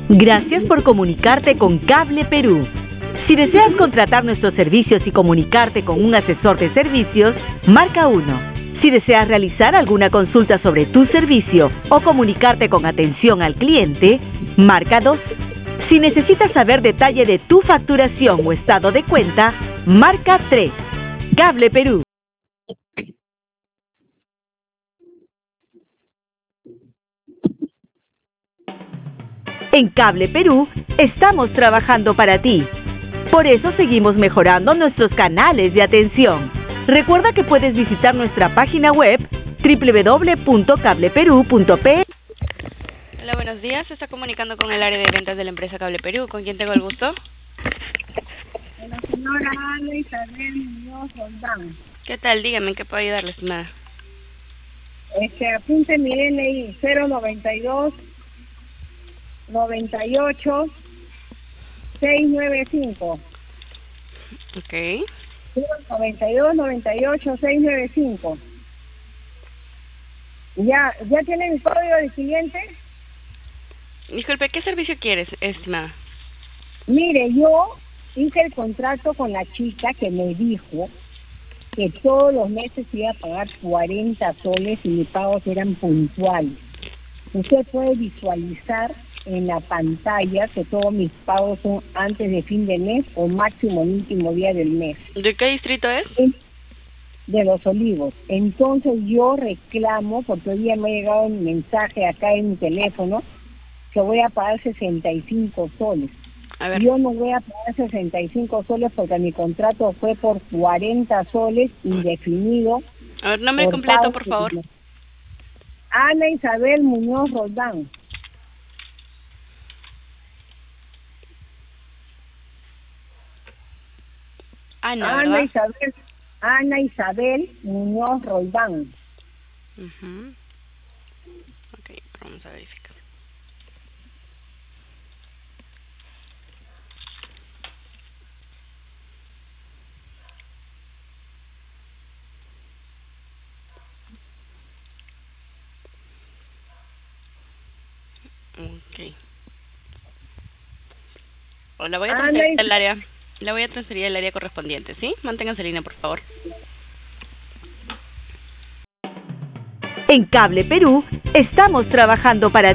Gracias por comunicarte con Cable Perú. Si deseas contratar nuestros servicios y comunicarte con un asesor de servicios, marca 1. Si deseas realizar alguna consulta sobre tu servicio o comunicarte con atención al cliente, marca 2. Si necesitas saber detalle de tu facturación o estado de cuenta, marca 3. Cable Perú. En Cable Perú estamos trabajando para ti. Por eso seguimos mejorando nuestros canales de atención. Recuerda que puedes visitar nuestra página web www.cableperú.pe. Hola, buenos días. Se está comunicando con el área de ventas de la empresa Cable Perú. ¿Con quién tengo el gusto? La señora Ana Isabel Muñoz Roldán. ¿Qué tal? Dígame, ¿en qué puedo ayudarle, estimada? Apunte mi DNI 092 98 695. Ok. 092 98 695. ¿Ya tienen el código del cliente? Disculpe, ¿qué servicio quieres, estimada? Mire, yo hice el contrato con la chica que me dijo que todos los meses iba a pagar 40 soles y mis pagos eran puntuales. Usted puede visualizar en la pantalla que todos mis pagos son antes de fin de mes o máximo el último día del mes. ¿De qué distrito es? De Los Olivos. Entonces yo reclamo, porque hoy día me ha llegado un mensaje acá en mi teléfono, que voy a pagar 65 soles. A ver. Yo no voy a pagar 65 soles porque mi contrato fue por 40 soles indefinido. A ver, nombre completo, por favor. Ana Isabel Muñoz Roldán. Ana, ¿verdad? Ana Isabel Muñoz Roldán. Ok, vamos a verificar. Ok. La voy a transferir al área. La voy a transferir al área correspondiente, ¿sí? Manténganse en línea, por favor. En Cable Perú estamos trabajando para